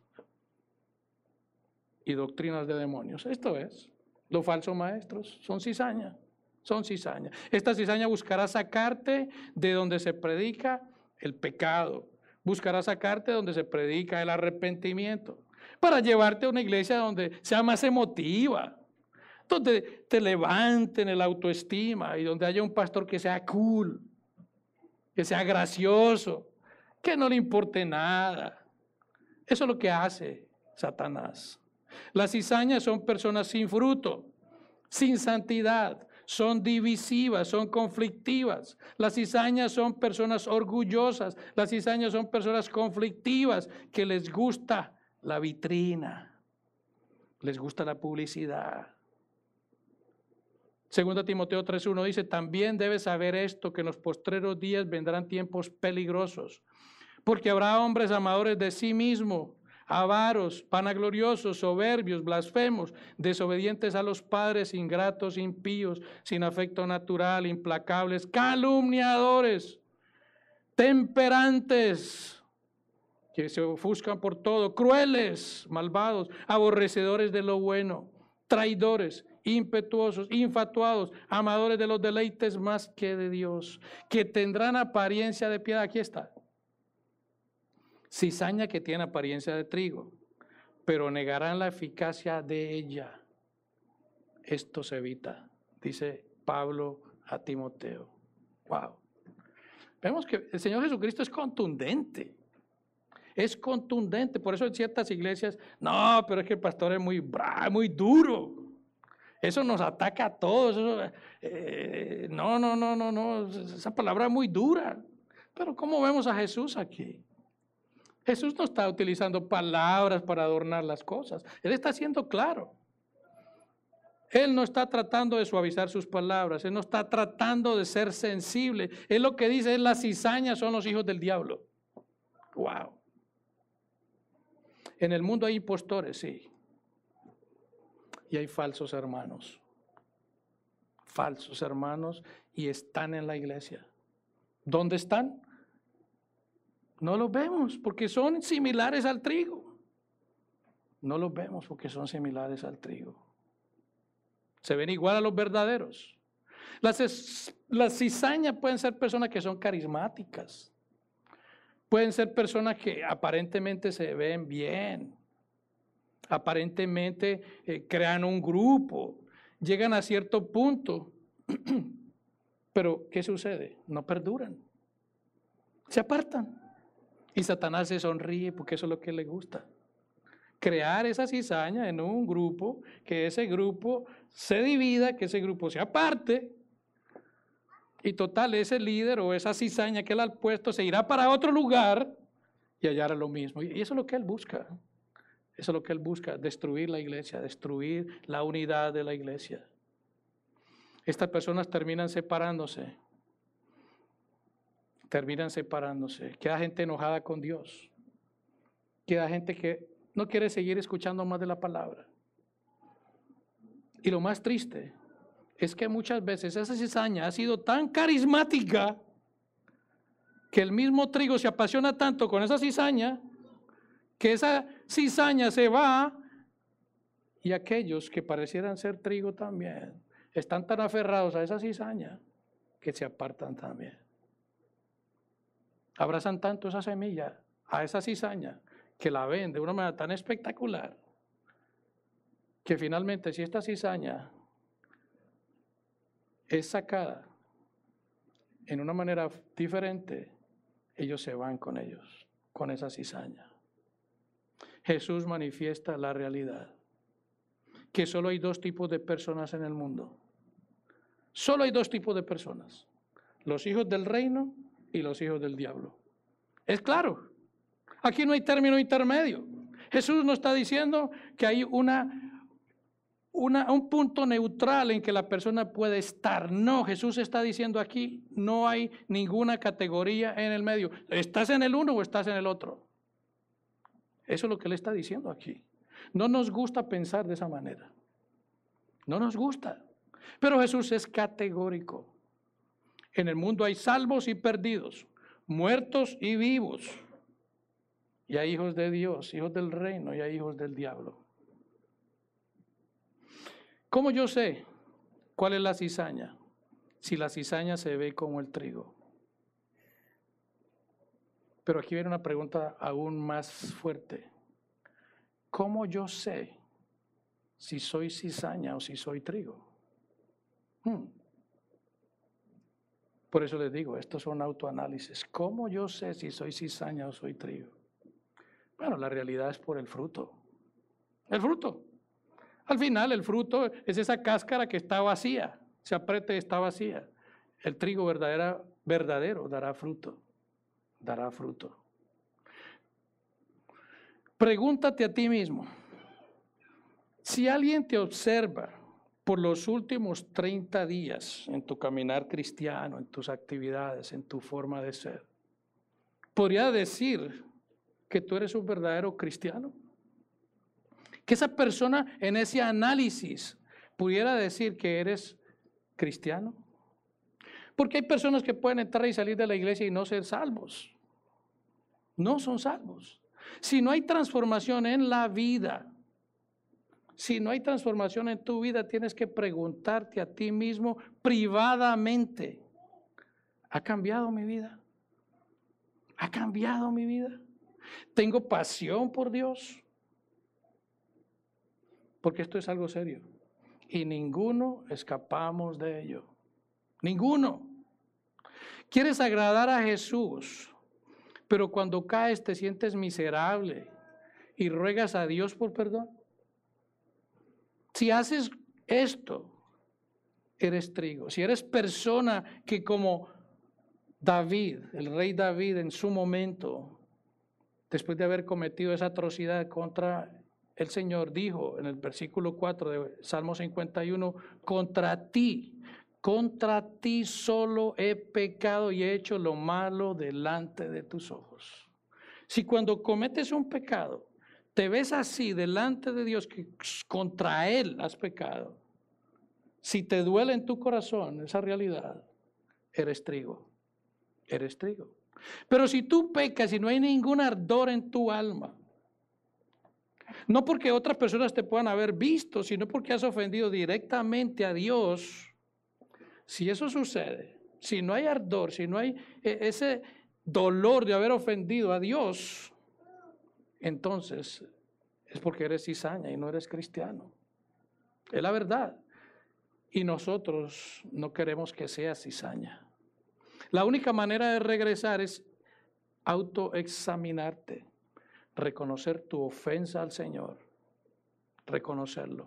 y doctrinas de demonios. Esto es, los falsos maestros son cizaña, son cizaña. Esta cizaña buscará sacarte de donde se predica el pecado, buscará sacarte de donde se predica el arrepentimiento, para llevarte a una iglesia donde sea más emotiva, donde te levanten el autoestima y donde haya un pastor que sea cool, que sea gracioso, que no le importe nada. Eso es lo que hace Satanás. Las cizañas son personas sin fruto, sin santidad, son divisivas, son conflictivas. Las cizañas son personas orgullosas, las cizañas son personas conflictivas que les gusta la vitrina, les gusta la publicidad. Segunda Timoteo tres uno dice, también debes saber esto, que en los postreros días vendrán tiempos peligrosos, porque habrá hombres amadores de sí mismos, avaros, vanagloriosos, soberbios, blasfemos, desobedientes a los padres, ingratos, impíos, sin afecto natural, implacables, calumniadores, temperantes, que se ofuscan por todo, crueles, malvados, aborrecedores de lo bueno, traidores, impetuosos, infatuados, amadores de los deleites más que de Dios, que tendrán apariencia de piedad. Aquí está. Cizaña que tiene apariencia de trigo, pero negarán la eficacia de ella. Esto se evita, dice Pablo a Timoteo. Wow. Vemos que el Señor Jesucristo es contundente. Es contundente. Por eso en ciertas iglesias, no, pero es que el pastor es muy bravo, muy duro. Eso nos ataca a todos. Eso, eh, no, no, no, no, no. Esa palabra es muy dura. Pero ¿cómo vemos a Jesús aquí? Jesús no está utilizando palabras para adornar las cosas. Él está siendo claro. Él no está tratando de suavizar sus palabras. Él no está tratando de ser sensible. Él lo que dice es las cizañas son los hijos del diablo. Wow. En el mundo hay impostores, sí. Y hay falsos hermanos. Falsos hermanos y están en la iglesia. ¿Dónde están? No los vemos porque son similares al trigo. No los vemos porque son similares al trigo. Se ven igual a los verdaderos. Las, las cizañas pueden ser personas que son carismáticas. Pueden ser personas que aparentemente se ven bien. Aparentemente eh, crean un grupo. Llegan a cierto punto. Pero ¿qué sucede? No perduran. Se apartan. Y Satanás se sonríe porque eso es lo que le gusta. Crear esa cizaña en un grupo, que ese grupo se divida, que ese grupo se aparte. Y total, ese líder o esa cizaña que él ha puesto se irá para otro lugar y hallará lo mismo. Y eso es lo que él busca. Eso es lo que él busca, destruir la iglesia, destruir la unidad de la iglesia. Estas personas terminan separándose. Terminan separándose. Queda gente enojada con Dios. Queda gente que no quiere seguir escuchando más de la palabra. Y lo más triste es que muchas veces esa cizaña ha sido tan carismática que el mismo trigo se apasiona tanto con esa cizaña que esa cizaña se va y aquellos que parecieran ser trigo también están tan aferrados a esa cizaña que se apartan también. Abrazan tanto esa semilla, a esa cizaña, que la ven de una manera tan espectacular, que finalmente si esta cizaña es sacada, en una manera diferente, ellos se van con ellos, con esa cizaña. Jesús manifiesta la realidad, que solo hay dos tipos de personas en el mundo. Solo hay dos tipos de personas, los hijos del reino y los hijos del diablo. Es claro, aquí no hay término intermedio. Jesús no está diciendo que hay una, una, un punto neutral en que la persona puede estar. No, Jesús está diciendo aquí, no hay ninguna categoría en el medio. ¿Estás en el uno o estás en el otro? Eso es lo que Él está diciendo aquí. No nos gusta pensar de esa manera. No nos gusta. Pero Jesús es categórico. En el mundo hay salvos y perdidos, muertos y vivos. Y hay hijos de Dios, hijos del reino, y hay hijos del diablo. ¿Cómo yo sé cuál es la cizaña? Si la cizaña se ve como el trigo. Pero aquí viene una pregunta aún más fuerte. ¿Cómo yo sé si soy cizaña o si soy trigo? Hmm. Por eso les digo, estos son autoanálisis. ¿Cómo yo sé si soy cizaña o soy trigo? Bueno, la realidad es por el fruto. El fruto. Al final el fruto es esa cáscara que está vacía. Se aprieta y está vacía. El trigo verdadero, verdadero dará fruto. Dará fruto. Pregúntate a ti mismo, si alguien te observa por los últimos treinta días en tu caminar cristiano, en tus actividades, en tu forma de ser, ¿podría decir que tú eres un verdadero cristiano? Que esa persona en ese análisis pudiera decir que eres cristiano. Porque hay personas que pueden entrar y salir de la iglesia y no ser salvos. No son salvos. Si no hay transformación en la vida, si no hay transformación en tu vida, tienes que preguntarte a ti mismo privadamente, ¿ha cambiado mi vida? ¿Ha cambiado mi vida? ¿Tengo pasión por Dios? Porque esto es algo serio. Y ninguno escapamos de ello. Ninguno. Quieres agradar a Jesús, pero cuando caes te sientes miserable y ruegas a Dios por perdón. Si haces esto, eres trigo. Si eres persona que como David, el rey David en su momento, después de haber cometido esa atrocidad contra el Señor, dijo en el versículo cuatro de Salmo cincuenta y uno, contra ti, contra ti solo he pecado y he hecho lo malo delante de tus ojos. Si cuando cometes un pecado, te ves así delante de Dios que contra Él has pecado, si te duele en tu corazón esa realidad, eres trigo, eres trigo. Pero si tú pecas y no hay ningún ardor en tu alma, no porque otras personas te puedan haber visto, sino porque has ofendido directamente a Dios, si eso sucede, si no hay ardor, si no hay ese dolor de haber ofendido a Dios, entonces es porque eres cizaña y no eres cristiano. Es la verdad. Y nosotros no queremos que seas cizaña. La única manera de regresar es autoexaminarte, reconocer tu ofensa al Señor, reconocerlo.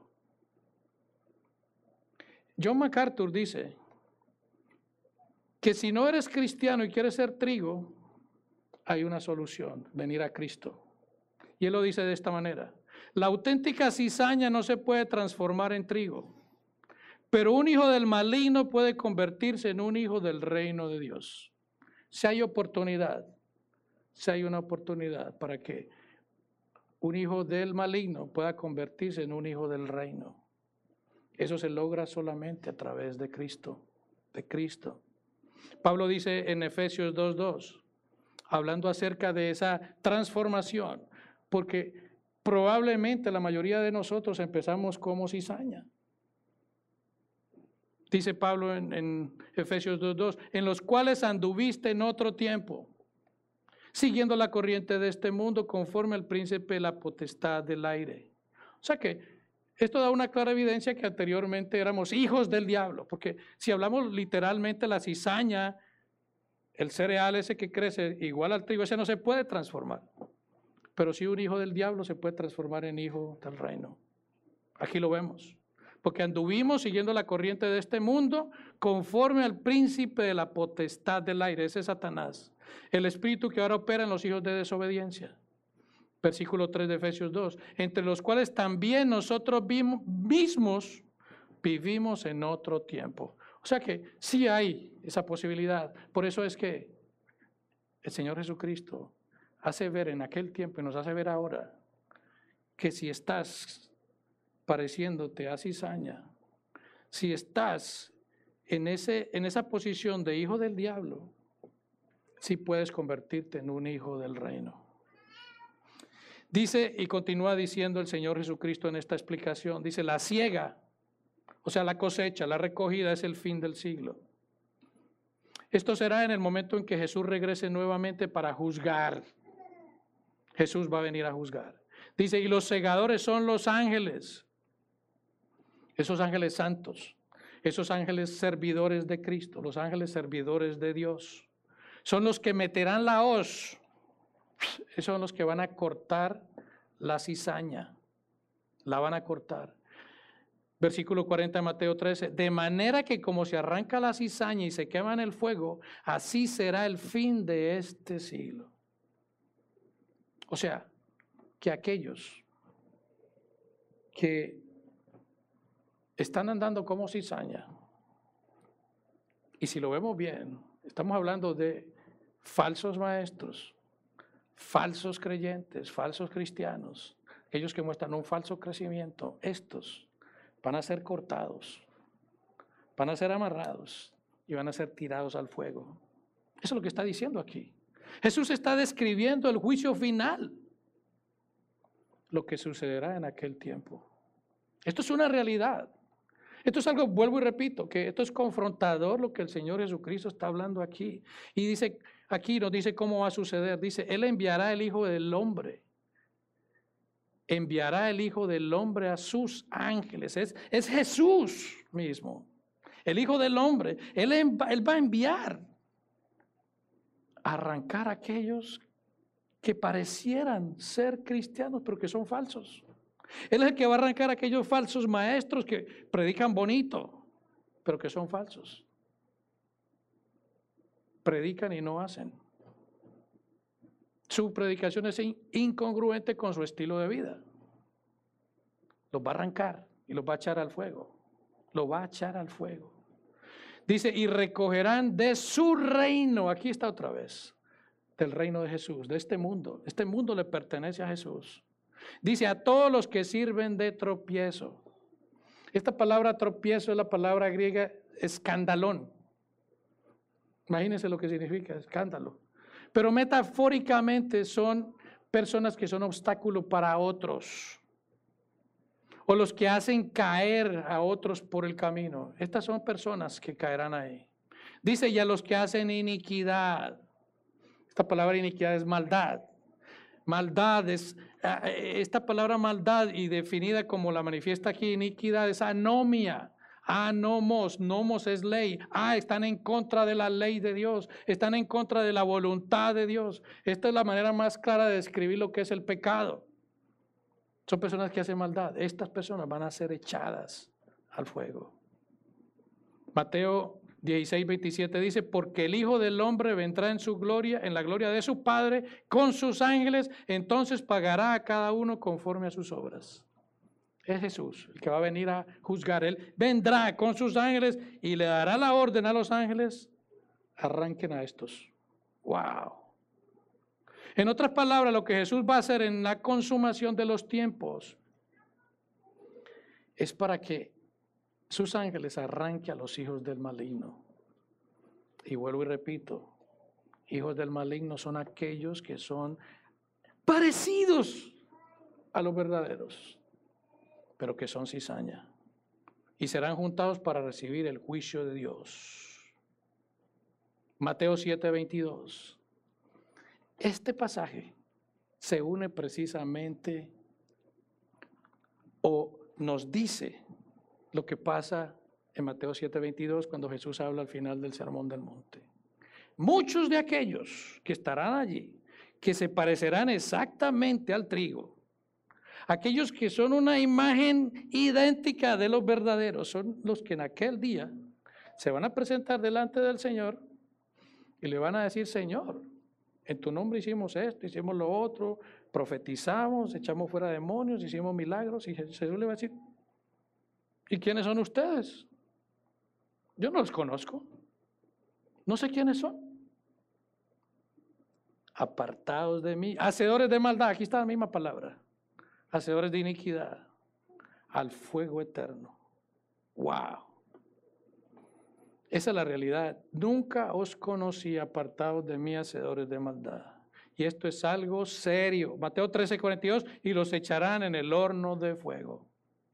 John MacArthur dice que si no eres cristiano y quieres ser trigo, hay una solución, venir a Cristo. Y él lo dice de esta manera: la auténtica cizaña no se puede transformar en trigo, pero un hijo del maligno puede convertirse en un hijo del reino de Dios. Si hay oportunidad, si hay una oportunidad para que un hijo del maligno pueda convertirse en un hijo del reino. Eso se logra solamente a través de Cristo, de Cristo. Pablo dice en Efesios dos dos, hablando acerca de esa transformación, porque probablemente la mayoría de nosotros empezamos como cizaña. Dice Pablo en, en Efesios dos dos, en los cuales anduviste en otro tiempo, siguiendo la corriente de este mundo conforme al príncipe de la potestad del aire. O sea que esto da una clara evidencia que anteriormente éramos hijos del diablo, porque si hablamos literalmente, la cizaña El cereal ese que crece igual al trigo, ese no se puede transformar. Pero sí un hijo del diablo se puede transformar en hijo del reino. Aquí lo vemos. Porque anduvimos siguiendo la corriente de este mundo conforme al príncipe de la potestad del aire, ese es Satanás. El espíritu que ahora opera en los hijos de desobediencia. Versículo tres de Efesios dos. Entre los cuales también nosotros mismos vivimos en otro tiempo. O sea que sí hay esa posibilidad. Por eso es que el Señor Jesucristo hace ver en aquel tiempo y nos hace ver ahora que si estás pareciéndote a cizaña, si estás en, ese, en esa posición de hijo del diablo, sí puedes convertirte en un hijo del reino. Dice y continúa diciendo el Señor Jesucristo en esta explicación, dice la siega, o sea la cosecha, la recogida es el fin del siglo. Esto será en el momento en que Jesús regrese nuevamente para juzgar. Jesús va a venir a juzgar. Dice, y los segadores son los ángeles, esos ángeles santos, esos ángeles servidores de Cristo, los ángeles servidores de Dios. Son los que meterán la hoz, esos son los que van a cortar la cizaña, la van a cortar. Versículo cuarenta de Mateo trece, de manera que como se arranca la cizaña y se quema en el fuego, así será el fin de este siglo. O sea, que aquellos que están andando como cizaña, y si lo vemos bien, estamos hablando de falsos maestros, falsos creyentes, falsos cristianos, aquellos que muestran un falso crecimiento, estos van a ser cortados, van a ser amarrados y van a ser tirados al fuego. Eso es lo que está diciendo aquí. Jesús está describiendo el juicio final, lo que sucederá en aquel tiempo. Esto es una realidad. Esto es algo, vuelvo y repito, que esto es confrontador lo que el Señor Jesucristo está hablando aquí. Y dice, aquí nos dice cómo va a suceder. Dice, Él enviará el Hijo del Hombre. Enviará el Hijo del Hombre a sus ángeles. Es, es Jesús mismo. El Hijo del Hombre. Él, él va a enviar a arrancar a aquellos que parecieran ser cristianos, pero que son falsos. Él es el que va a arrancar a aquellos falsos maestros que predican bonito, pero que son falsos. Predican y no hacen. Su predicación es incongruente con su estilo de vida. Los va a arrancar y los va a echar al fuego. Los va a echar al fuego. Dice, y recogerán de su reino, aquí está otra vez, del reino de Jesús, de este mundo. Este mundo le pertenece a Jesús. Dice, a todos los que sirven de tropiezo. Esta palabra tropiezo es la palabra griega escandalón. Imagínense lo que significa, escándalo. Pero metafóricamente son personas que son obstáculo para otros. O los que hacen caer a otros por el camino. Estas son personas que caerán ahí. Dice, y a los que hacen iniquidad. Esta palabra iniquidad es maldad. Maldad es, esta palabra maldad y definida como la manifiesta aquí, iniquidad, es anomia. Anomos, nomos es ley. Ah, están en contra de la ley de Dios, están en contra de la voluntad de Dios. Esta es la manera más clara de describir lo que es el pecado. Son personas que hacen maldad. Estas personas van a ser echadas al fuego. Mateo dieciséis, veintisiete dice, porque el Hijo del Hombre vendrá en su gloria, en la gloria de su Padre, con sus ángeles, entonces pagará a cada uno conforme a sus obras. Es Jesús el que va a venir a juzgar. Él vendrá con sus ángeles y le dará la orden a los ángeles, arranquen a estos. ¡Wow! En otras palabras, lo que Jesús va a hacer en la consumación de los tiempos es para que sus ángeles arranquen a los hijos del maligno. Y vuelvo y repito, hijos del maligno son aquellos que son parecidos a los verdaderos, pero que son cizaña. Y serán juntados para recibir el juicio de Dios. Mateo siete, veintidós. Este pasaje se une precisamente o nos dice lo que pasa en Mateo siete, veintidós cuando Jesús habla al final del Sermón del Monte. muchos de aquellos que estarán allí, que se parecerán exactamente al trigo, aquellos que son una imagen idéntica de los verdaderos, son los que en aquel día se van a presentar delante del Señor y le van a decir: Señor, en tu nombre hicimos esto, hicimos lo otro, profetizamos, echamos fuera demonios, hicimos milagros. Y Jesús le va a decir: ¿y quiénes son ustedes? Yo no los conozco, no sé quiénes son. Apartados de mí, hacedores de maldad, aquí está la misma palabra, hacedores de iniquidad, al fuego eterno. ¡Wow! Esa es la realidad. Nunca os conocí, apartados de mí, hacedores de maldad. Y esto es algo serio. Mateo trece, cuarenta y dos, y los echarán en el horno de fuego.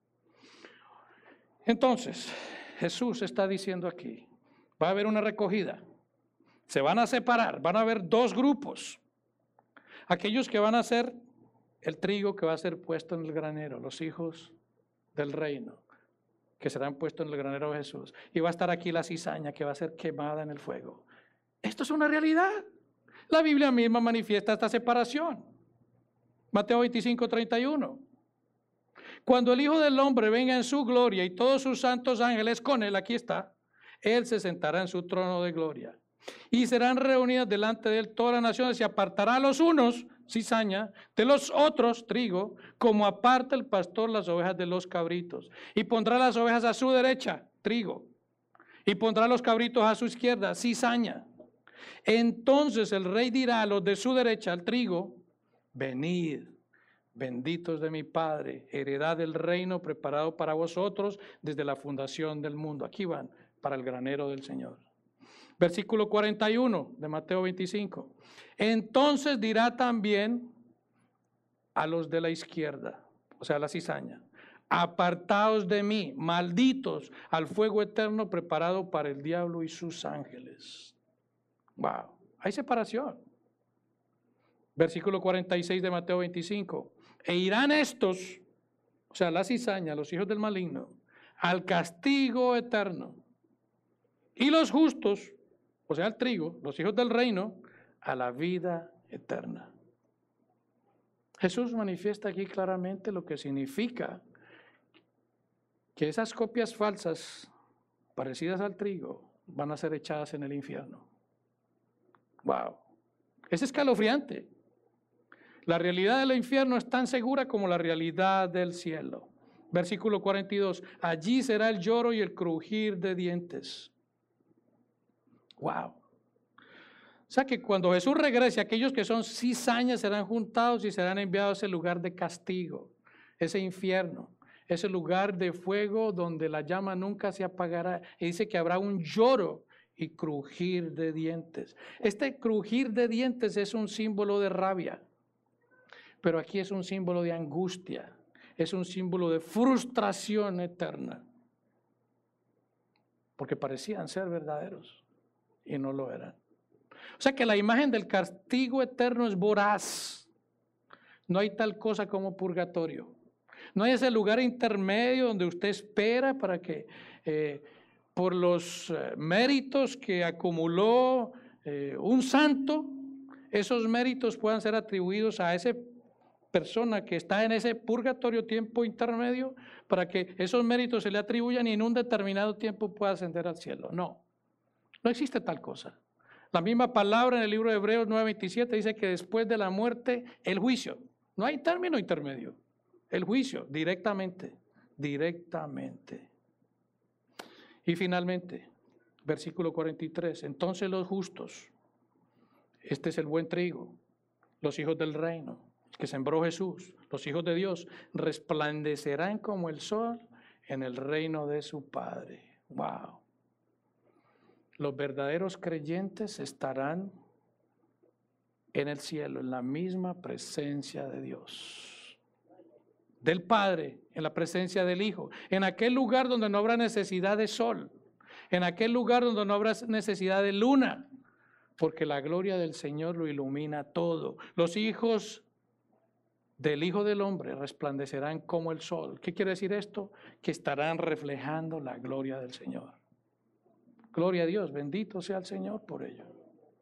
Entonces, Jesús está diciendo aquí, va a haber una recogida. Se van a separar, van a haber dos grupos. Aquellos que van a hacer el trigo que va a ser puesto en el granero, los hijos del reino, que serán puestos en el granero de Jesús. Y va a estar aquí la cizaña que va a ser quemada en el fuego. Esto es una realidad. La Biblia misma manifiesta esta separación. Mateo veinticinco, treinta y uno. Cuando el Hijo del Hombre venga en su gloria y todos sus santos ángeles con él, aquí está, él se sentará en su trono de gloria. Y serán reunidas delante de él todas las naciones, y apartará a los unos, cizaña, de los otros, trigo, como aparta el pastor las ovejas de los cabritos. Y pondrá las ovejas a su derecha, trigo, y pondrá los cabritos a su izquierda, cizaña. Entonces el rey dirá a los de su derecha, al trigo: venid, benditos de mi Padre, heredad del reino preparado para vosotros desde la fundación del mundo. Aquí van, para el granero del Señor. Versículo cuarenta y uno de Mateo veinticinco. Entonces dirá también a los de la izquierda, o sea, la cizaña: apartaos de mí, malditos, al fuego eterno preparado para el diablo y sus ángeles. Wow, hay separación. Versículo cuarenta y seis de Mateo veinticinco. E irán estos, o sea, la cizaña, los hijos del maligno, al castigo eterno. Y los justos, o sea, el trigo, los hijos del reino, a la vida eterna. Jesús manifiesta aquí claramente lo que significa que esas copias falsas, parecidas al trigo, van a ser echadas en el infierno. Wow, es escalofriante. La realidad del infierno es tan segura como la realidad del cielo. Versículo cuarenta y dos. Allí será el lloro y el crujir de dientes. Wow. O sea que cuando Jesús regrese, aquellos que son cizañas serán juntados y serán enviados a ese lugar de castigo, ese infierno, ese lugar de fuego donde la llama nunca se apagará. Y dice que habrá un lloro y crujir de dientes. Este crujir de dientes es un símbolo de rabia, pero aquí es un símbolo de angustia, es un símbolo de frustración eterna, porque parecían ser verdaderos y no lo eran. O sea que la imagen del castigo eterno es voraz. No hay tal cosa como purgatorio. No hay ese lugar intermedio donde usted espera para que eh, por los eh, méritos que acumuló eh, un santo, esos méritos puedan ser atribuidos a esa persona que está en ese purgatorio, tiempo intermedio, para que esos méritos se le atribuyan y en un determinado tiempo pueda ascender al cielo. No, no existe tal cosa. La misma palabra en el libro de Hebreos nueve veintisiete dice que después de la muerte, el juicio. No hay término intermedio. El juicio, directamente, directamente. Y finalmente, versículo cuarenta y tres. Entonces los justos, este es el buen trigo, los hijos del reino, que sembró Jesús, los hijos de Dios, resplandecerán como el sol en el reino de su Padre. Wow. Los verdaderos creyentes estarán en el cielo, en la misma presencia de Dios, del Padre, en la presencia del Hijo, en aquel lugar donde no habrá necesidad de sol, en aquel lugar donde no habrá necesidad de luna, porque la gloria del Señor lo ilumina todo. Los hijos del Hijo del Hombre resplandecerán como el sol. ¿Qué quiere decir esto? Que estarán reflejando la gloria del Señor. Gloria a Dios, bendito sea el Señor por ello.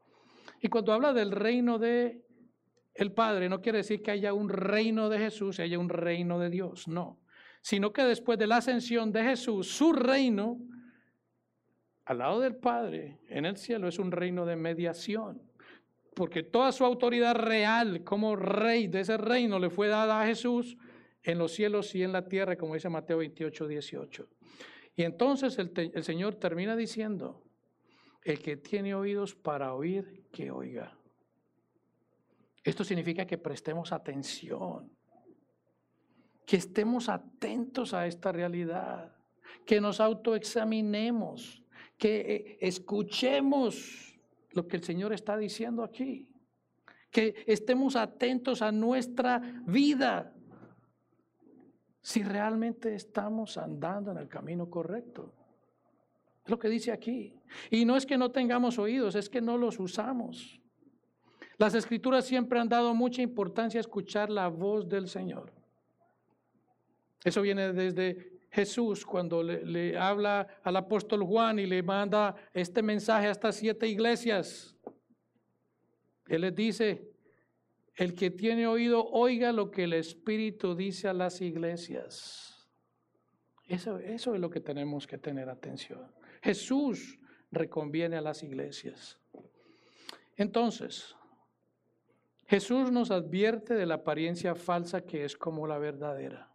Y cuando habla del reino de el Padre, no quiere decir que haya un reino de Jesús y haya un reino de Dios, no. Sino que después de la ascensión de Jesús, su reino, al lado del Padre, en el cielo, es un reino de mediación. Porque toda su autoridad real como rey de ese reino le fue dada a Jesús en los cielos y en la tierra, como dice Mateo veintiocho, dieciocho. Y entonces el, te, el Señor termina diciendo, el que tiene oídos para oír, que oiga. Esto significa que prestemos atención, que estemos atentos a esta realidad, que nos autoexaminemos, que escuchemos lo que el Señor está diciendo aquí, que estemos atentos a nuestra vida, si realmente estamos andando en el camino correcto. Es lo que dice aquí. Y no es que no tengamos oídos, es que no los usamos. Las Escrituras siempre han dado mucha importancia a escuchar la voz del Señor. Eso viene desde Jesús cuando le, le habla al apóstol Juan y le manda este mensaje a estas siete iglesias. Él les dice, el que tiene oído, oiga lo que el Espíritu dice a las iglesias. Eso, eso es lo que tenemos que tener atención. Jesús reconviene a las iglesias. Entonces, Jesús nos advierte de la apariencia falsa que es como la verdadera.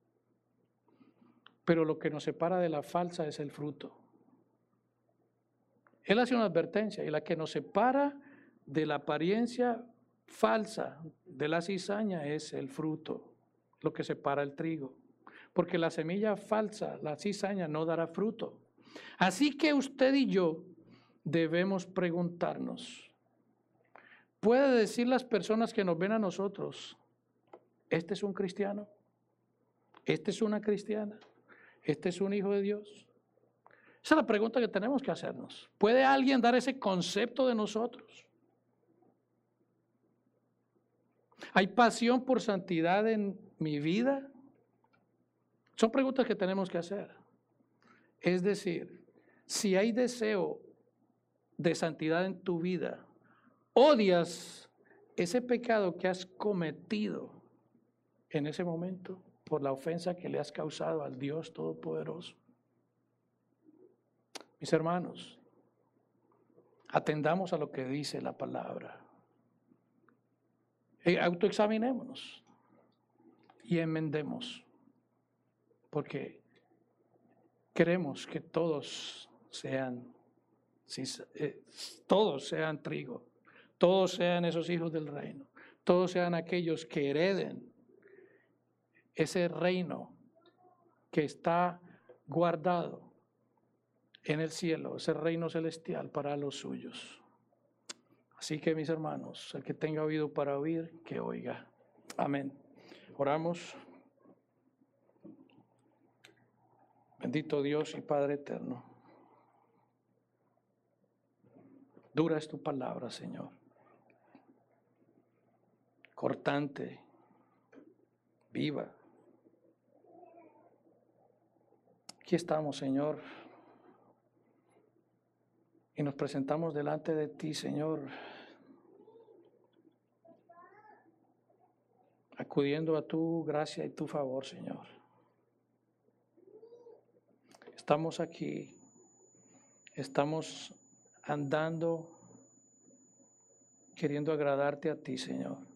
Pero lo que nos separa de la falsa es el fruto. Él hace una advertencia y la que nos separa de la apariencia falsa de la cizaña es el fruto, lo que separa el trigo. Porque la semilla falsa, la cizaña, no dará fruto. Así que usted y yo debemos preguntarnos, ¿puede decir las personas que nos ven a nosotros, este es un cristiano? ¿Este es una cristiana? ¿Este es un hijo de Dios? Esa es la pregunta que tenemos que hacernos. ¿Puede alguien dar ese concepto de nosotros? ¿Hay pasión por santidad en mi vida? Son preguntas que tenemos que hacer. Es decir, si hay deseo de santidad en tu vida, odias ese pecado que has cometido en ese momento por la ofensa que le has causado al Dios Todopoderoso. Mis hermanos, atendamos a lo que dice la palabra. E autoexaminémonos y enmendemos, porque queremos que todos sean, si, eh, todos sean trigo, todos sean esos hijos del reino, todos sean aquellos que hereden ese reino que está guardado en el cielo, ese reino celestial para los suyos. Así que, mis hermanos, el que tenga oído para oír, que oiga. Amén. Oramos. Bendito Dios y Padre eterno. Dura es tu palabra, Señor. Cortante, viva. Aquí estamos, Señor, y nos presentamos delante de ti, Señor, acudiendo a tu gracia y tu favor, Señor. Estamos aquí, estamos andando queriendo agradarte a ti, Señor.